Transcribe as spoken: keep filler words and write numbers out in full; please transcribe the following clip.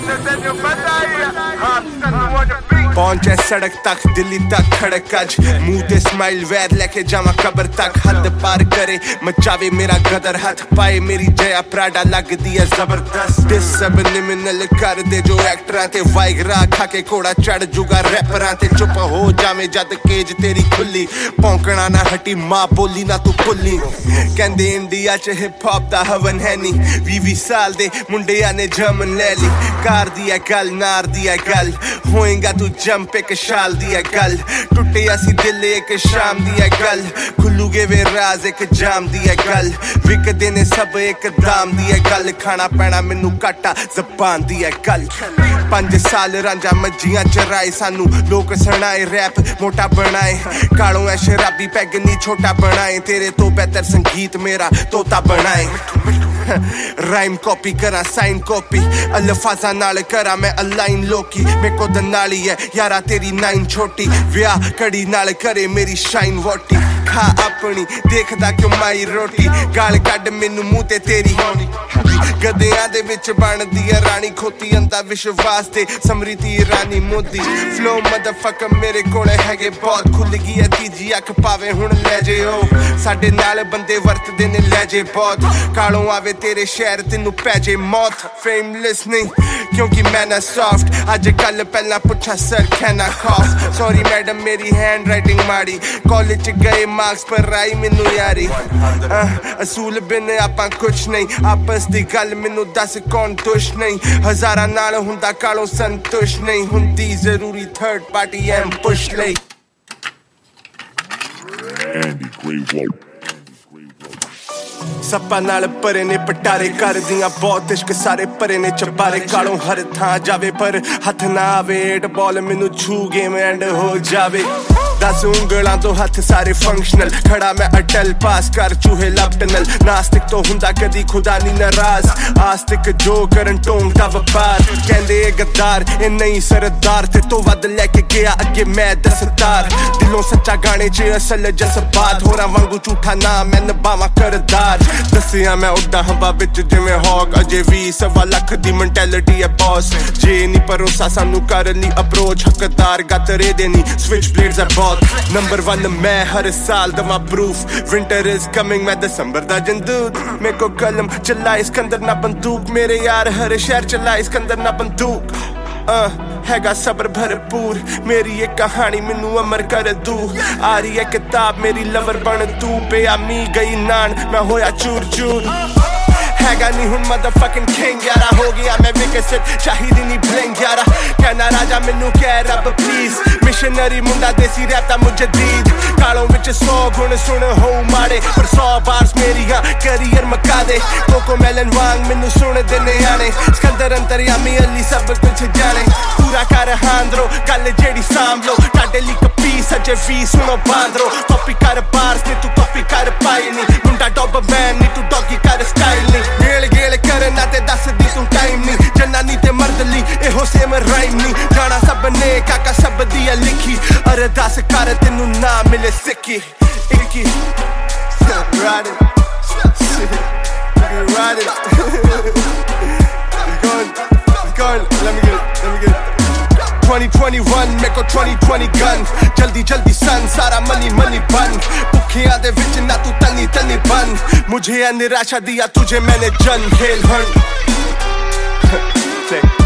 पहुंचे सड़क तक दिल्ली तक खड़क अज मुंह ते स्माइल वैद लेके जावा कबर तक हद पार करे मचावे मेरा गदर हाथ पाए मेरी जया प्राडा लगदी है जबरदस्त दिस सब निमिनल कर दे जो एक्टरां ते वाइगरा खा के घोड़ा चढ़ जुगा रैपरां ते चुप हो जावे जद केज तेरी खुली भौंकना ना हटी मां बोली ना तू भुल्ली कहंदे इंडिया च हिप हॉप दा हवन है नी बीस बीस साल दे मुंडियां ने जमन ले ली कार दी है गल नार दी है गल होएगा तू जंप एक शाल दी है गल टुटे असी दिल एक शाम दी है गल खुलूगे वे राज एक जाम दी है गल विकदे ने सब एक दाम दी है गल खाना पैना मैनू काटा जबान दी है गल पंज साल रांझा मज्जियां चराए सानू लोग सुनाए रैप मोटा बनाए कालों है शराबी पैग नी छोटा बनाए तेरे तो बेहतर संगीत मेरा तोता बनाए राइम कॉपी करा साइन कॉपी अल्फाजा नाल करा मैं अलाइन लोकी मेरे को दनाली है यारा तेरी नाइन छोटी व्याह कड़ी नाल करे मेरी शाइन वोटी खा अपनी देखदा क्यों माई रोटी गाल कड मैनू मुंह ते तेरी होनी गद्दियां दे विच बनदी है रानी खोती अंदा विश्वास ते समृति रानी मोदी फ्लो मदरफकर मेरे कोले हैगे बहुत खुल गई है तीजी अख पावे हुण ले जे ओ साडे नाल बंदे वरतदे ने ले जे बहुत कालों आवे तेरे शहर तेनू पै जे मौत फेमलेस नहीं क्योंकि मैं ना सॉफ्ट अज कल पहला पुछा सर कहना खौफ सॉरी मैडम मेरी हैंड राइटिंग माड़ी कॉलेज च गए मार्क्स पर आई मैनू यारी असूल बिन आपां कुछ नहीं आपस दी गल मैनू दस कौन दुश नहीं हजारां नाल हुंदा कालों संतुष्ट नहीं हुंदी जरूरी थर्ड पार्टी एम पुश लई सप्पा नाल परे ने पटारे कर दियां बहुत इश्क सारे परे ने चबारे कालों हर थां जावे पर हथ ना आवे एट बॉल मैनू छू गेम एंड हो जावे दस उंगलां तो हथ सारे फंक्शनल खड़ा मैं अटल पास कर चूहे लपटनल नास्तिक तो हुंदा कदी खुदा नी नाराज आस्तिक जो करन टोंग दा व्यापार कहंदे गद्दार ए नहीं सरदार ते तो वध लेके गया अगे मैं दसतार दिलों सच्चा गाने च असल जज्बात होरां वांगू झूठा ना मैं नभावां करदार दसिया मैं उड्डा हवा विच जिवें हॉक अजे भी सवा लख दी मेंटैलिटी है बॉस जे नी भरोसा सानू कर ली अप्रोच हकदार गतरे दे नी स्विच ब्लेड्स है नंबर वन मैं हर साल दवा प्रूफ विंटर इज कमिंग मैं दिसंबर दा जंदूद मेरे को कलम चला इसकंदर ना बंदूक मेरे यार हर शहर चला इसकंदर ना बंदूक हैगा सब्र भरपूर मेरी एक कहानी मैनू अमर कर दू आ रही है किताब मेरी लवर बन तू बेआमी गई नान मैं होया चूर चूर हैगा नहीं हुन मदरफकिंग किंग यारा हो गया मैं विकसित चाहिदी नहीं ब्लिंग यारा कहना राजा मैनू कह रब प्लीज मिशनरी मुंडा देसी रहता मुझे दीद कालों विच सौ गुण सुन हो माड़े पर सौ बार्स मेरिया करियर मका दे कोको मेलन वांग मैनू सुन दे आने सिकंदर अंतरयामी अली सब कुछ जाने पूरा कर हांद्रो गल जेड़ी सांभलो टाडे ली कपी सजे वी सुनो बांद्रो कॉपी कर बार्स ने तू कॉपी कर पाई नहीं मुंडा डॉब मैन नी तू डॉगी कर स्टाइल नहीं गेल गेल करना ते दस दी तू टाइम नहीं जनानी ते मर्द ली एहो सेम राइम नहीं जाना सब ने काका सब दी लिखी अरदास कर तेनू ना मिले सिक्की इक्की ride it ride it it's going it's going let me get it let me get it twenty twenty-one मेरे को twenty twenty gun जल्दी जल्दी सन सारा मनी मनी बन भुखियां दे विच ना तू तनी तनी बन मुझे निराशा दिया तुझे मैंने जन खेल हन